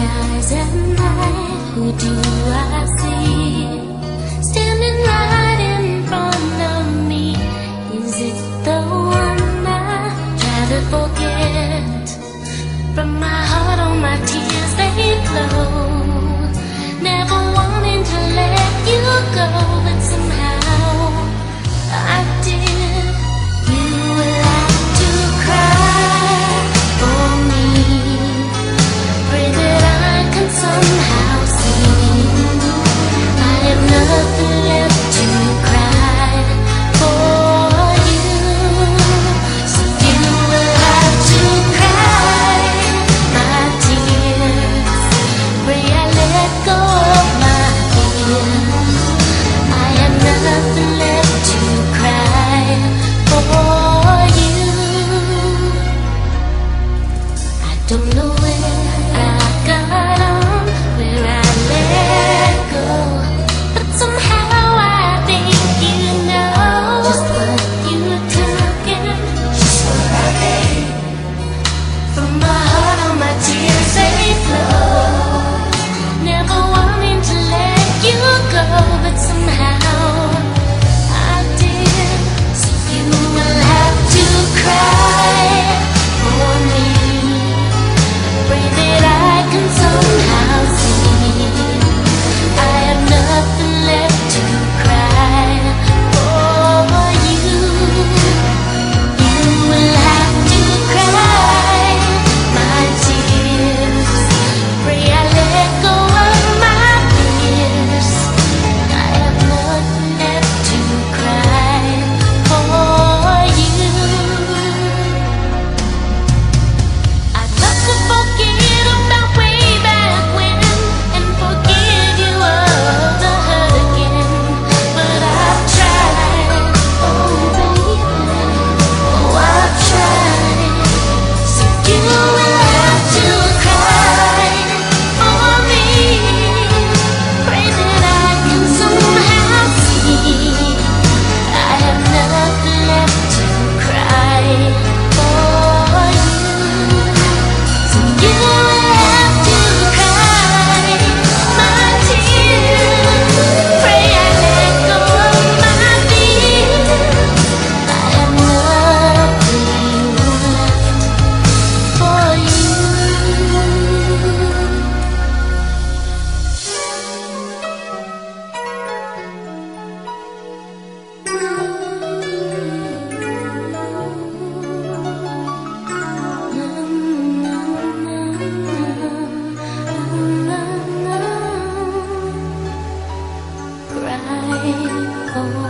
eyes at night, who do I see? Standing right in front of me. Is it the one I try to forget? From my heart, all my tears they flow. Never wanting to let you go, but somehow I did. You will have to cry for me. Pray that I can somehow see. I have nothing left to cry for you. So you will have to cry my tears. Pray I let go of my fears. I have nothing left to cry for you. I don't know where I got on, where I let go, but somehow I think you know just what you took and just what I gave. From my heart, all my tears they flow. Never wanting to let you go, but somehow I did. So you will have to cry for me. Pray that I can somehow see. I have nothing left to cry for you. You will have to cry my tears. Pray I let go of my fears. I have nothing left to cry for you. I'd love to forget about way back when and forgive you of the hurt again, but I've tried, oh baby, oh I've tried. So you will have to cry for me. Pray that I can somehow see. I have nothing left to cry for you. So you will have to cry my tears. Pray I let go of my fears. I have nothing left for you. Cry for